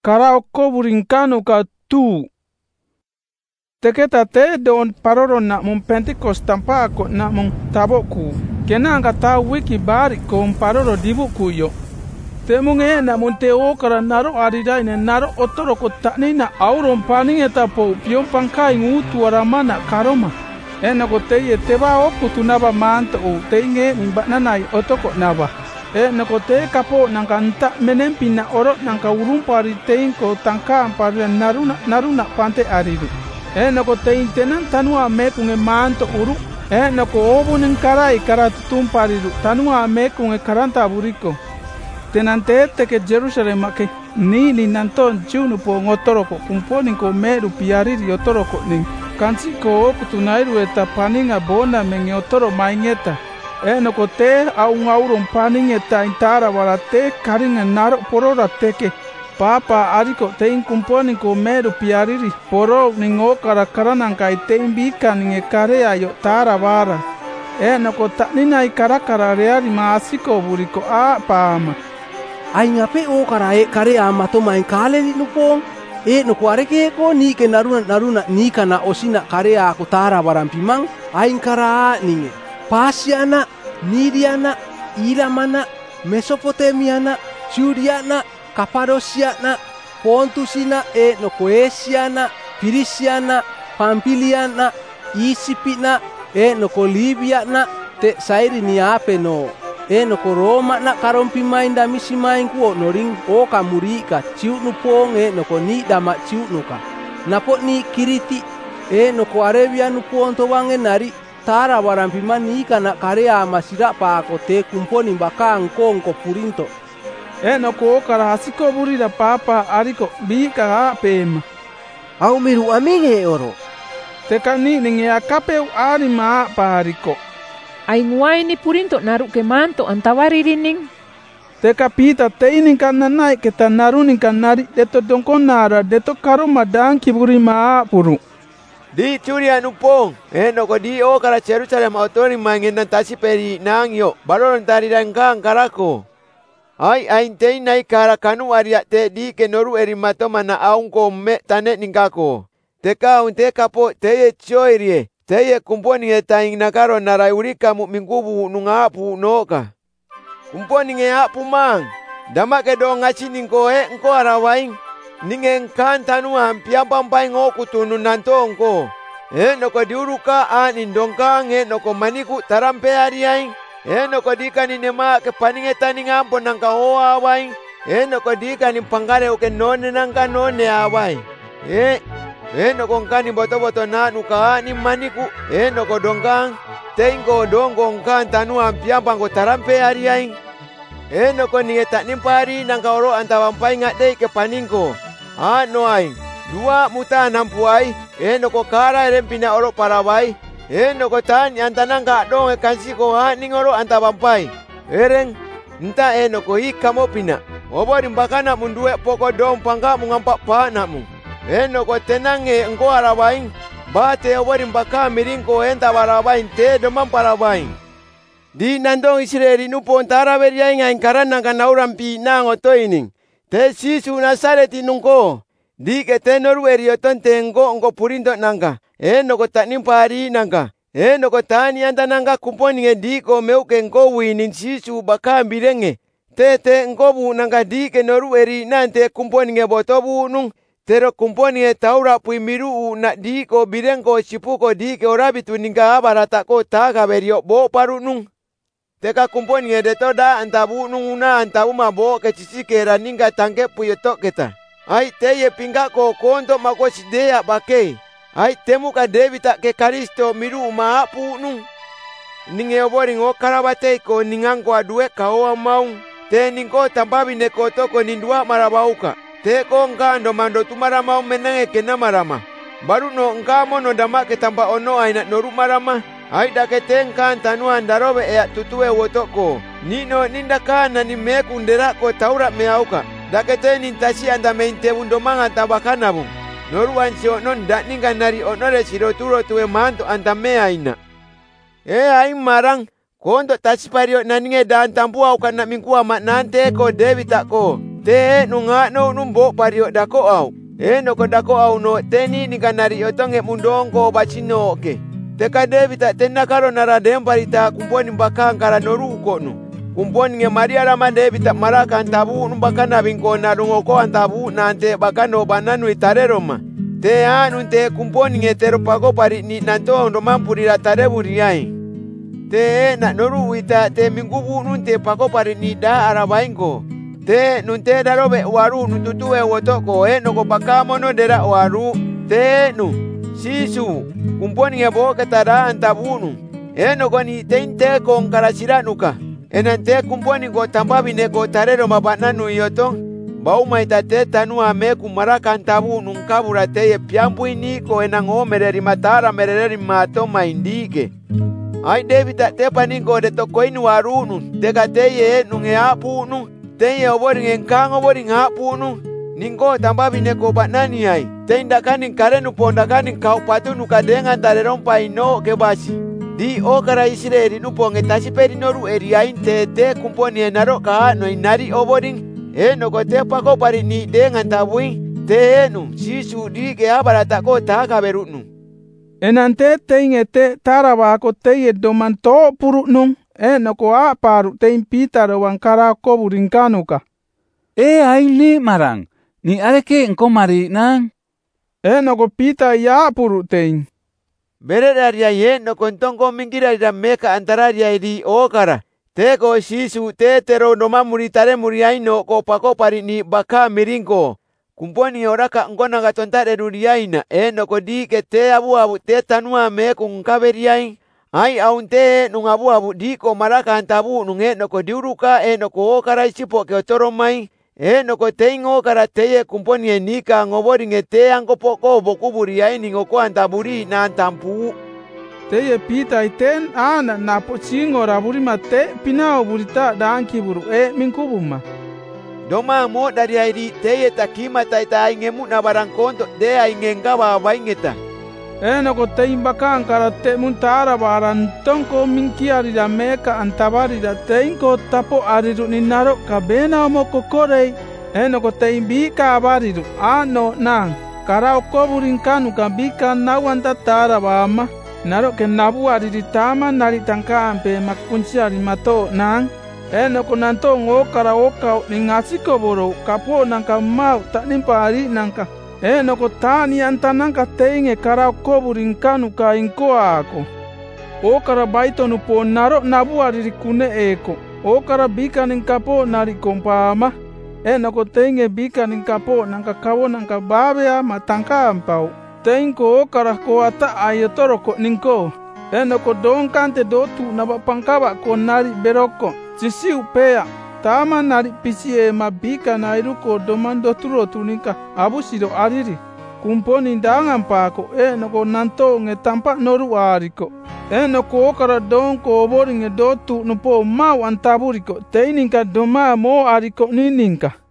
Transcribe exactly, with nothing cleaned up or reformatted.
Karaoko burinkano ka tu. Teketa te don paroro na mong Pentecost tampa ako na mong taboku. Kena ang kata wiki bari ko ang paroro dibuku yo. Te mong e na mong te o kara naro ariday na naro otoro ko takni na auron paning eta po piyon pangkai ngutu aramana karoma. E na ko te ye te ba oku tu naba manta o te nge mba nanay otoko naba. E na ko te kapo nang kanta menempi na oro nang ka urumpari tein ko tangka ampari naruna naruna pante aridu. E na ko te intenan tanua me kung e manto uru. E na ko obu ng karay karatutum paridu tanua me kung e karanta buriko. Tenante te ke Jerusalem ke ni ni nanton chunu po ngotoroko kumponing ko meru piariri otoroko ning. Kansi ko kutunairu eta paninga bona mengi otoro maingeta. E na ko te au ngauron paning eta intara wala te karinga naro porora teke. Papa ariko te inkumponing ko meru piariri poro ningo kara karanang kai te imbika ninge karea yo tara wara. E na ko taknina i karakara reari maasiko buriko a paama. Ai ngape o karae karea mato main kale ni nupong. E no kuareke ko ni ke naruna naruna ni kana osina karea ko tara warampimang ain kara ninge. Pasiana, Nidiana, Iramana, Mesopotamiana, Judaiana, Kapadosiana, Pontusina e no Koesiana, Pirisiana, Pampiliana, Isipina e no Libiana te sairi ni ape no. E no Roma na karompi main da misi main kuo no ring o kamurika ciu nu pong e no ko ni dama ciu nuka. Napo ni Kiriti e no ko Arabia nu ponto wange nari tara warampi mani kana karea masira pa ko te kumponi bakang kong ko purinto. E no ko kara hasiko burida papa ariko bika ha pema. Au miru aminge oro. Te kani ninge akapeu ari ma pa ariko. Ai nguai ni purinto naru ke manto antawari rining. Te kapita te inin kananai ke tanarunin kanari deto donkonara deto karoma danki buri ma puru. Di curia nupong, eh no ko di o kara Jerusalem autori mangin nan tasi peri nang yo, baron tari rangkang karako. Ai ain tei nai kara kanu aria te di ke noru eri mato mana aung ko me tane ningkako. Te kaun te kapo te ye choirie, te ye kumponi e taing nakaro narai urika mu mingkubu nungapu noka. Kumponi nge apu mang, dama ke do ngachi ningko e nko arawaing. Ningen kan tanu hampia pampai ngoku tunu nantongko. E no ko diuruka anin dongkang e no ko maniku tarampe ariaing. E no ko dika ni nema ke paninge taning ampo nangka hoa awaing. E no ko dika ni pangare uke none nangka none awaing. E e no ko ngkani boto-boto na nuka ni maniku. E no ko dongkang tengko dongko ngkan tanu hampia pangko tarampe ariaing. E no ko ni tak nimpari nangka oro antawampai ngadei ke paningko. Ano ay, dua muta nampuay, e no ko kara rempina oro paraway, e no ko tan yantanang ka dong e kansi ko ha ning oro antabampay. Ereng, nta e no ko ikamo pina, obo rimbakana mundue poko dong pangka mungampak pa na mu. E no ko tenang e engko arawaing, bate obo rimbaka miring ko enta barawaing te domang parawaing. Di nandong isireri nupon taraweriaing aing karanang kanauram pi nang otoining. Te sisu Nasareti nungko. Di ke te noru erioton tengko ngko purindo nangka. E no ko tak nimpari nangka. E no ko tani anta nangka kumponi nge di ko meuke ngko winin sisu baka birenge. Te te ngko bu nangka di ke noru eri nante kumponi nge botobu nung. Tero kumponi nge taura pui miru u na di ko birengko sipu ko di ke orabitu ningka abarata ko taka berio bo paru nung. Teka kumponi nge deto da antabu nunguna antabu mabo ke cici kera ningka tangke puyotok kita. Ai te ye pingga ko konto mako sidea bake. Ai temu ka devi tak ke karisto miru maapu nung. Ninge obori ngo karabate ko ningang ko adue kaoa maung. Te ningko tampabi ne koto ko nindua marabauka. Te ko ngka ando mando tumara maung menenge kena marama. Baru no ngka mo no dama ke tampa ono aina noru marama. Ai daketeng kan tanuan darobe ea tutue wotoko. Nino nindakan na ni meku ndera ko taura meauka. Dakete nintasi anda meinte bundo manga tabakana bung. Noruan si onon dak ningkan nari onore siroturo tuwe manto anta mea ina. E ai marang. Kondo tasipario naninge dan tampua uka na mingkua mak nante ko devi tak ko. Te nu ngano numbo pario dako au. E no ko dako au no teni ni kanari otonge mundong ko bachino ke. Te kade bita tena karo naradem parita kumponi mbaka ngara noru ko nu. Kumponi nge Maria ramande bita maraka antabu numbaka na binko na rungoko antabu na ante bakano bananu itarero ma. Te anu te kumponi nge tero pako pari ni nanto ndo mampurira tarebu riai. Te na noru ita te mingubu nunte pako pari ni da arabaingo. Te nunte darobe waru nututuwe wotoko e noko bakamo no dera waru. Te nu sisu kumponi nge bo ketara antabunu. E noko ni teinte kong karasira nuka. Enante kumponi go tambabine go tarero mabananu yotong. Bauma itate tanu ame kumaraka antabu nunkabura teye piampu ini ko enango mereri matara mereri mato maindike. Ai David te paningo de tokoinu warunu tega teye nunge apu nu teye obori ngenkango obori ngapu nu ningo tambabine ko banani ai teinda kanin karenu ponda kanin kaupatu nu kadenga tareron paino kebashi. Di okara Israeli nu ponge tasiperi noru eriain te te kumponi enaro ka no inari oboring. E no ko te pako pari ni dengan tabui te nu sisu di ke abarata ko ta kaberunu. Enante teinge te taraba ko te domanto purunung e no ko a paru te impita wankara ko burinkanuka. E ai ni marang ni areke engko mari nang. E no ko pita ya puru tein. Bereraria ye no kontongo mingira da meka antararia di okara. Te ko sisu te tero no mamuri tare muriai no ko pako pari ni baka miringo. Kumponi oraka ngona gatontare duriaina e no ko di ke te abu abu te tanua me kung kaberiai. Ai aunte nung abu abu di ko maraka antabu nunge no ko diuruka e no ko okara isipo ke otoro mai. E no ko te ingo kara teye kumponi e nika ngobori nge te ango poko boku buriai ni ngoko antaburi na antampu. Teye pita iten ana na pochingo raburi mate pinao burita danki buru e minkubuma. Doma mo dari airi teye takima taita ingemu na barangkonto de aingengaba baingeta. E no ko te imbaka ankara te muntara baran tonko minkiari da meka antabari da te inko tapo ariru ninaro kabena mo kokorei. E no ko te imbika abariru ano nang karao koburinkanu kambika nawanta tara bama. Naro ke nabu ari tama nari tangka ampe makunci ari mato nang. E no ko nanto ngo karaoka ningasi ko boro kapo nangka mau tak nimpa ari nangka. E no ko tani anta nangka teinge karao ko burinkanu ka inko ako. O kara baito no po naro nabu ari kune eko. O kara bika ningkapo nari kompama. E no ko teinge bika ningkapo nangka kawo nangka babea matangka ampau. Tengko okara ko ata ayotoro ko ningko. Eno ko don kante dotu naba pangkaba ko nari beroko. Sisi upea. Tama nari pisi e mabika na iruko doman doturo tunika abusiro ariri. Kumponi dangan pako eno ko nanto nge tampa noru ariko. Eno ko okara don ko obori nge dotu nupo mau antaburiko. Teininka doma mo ariko nininka.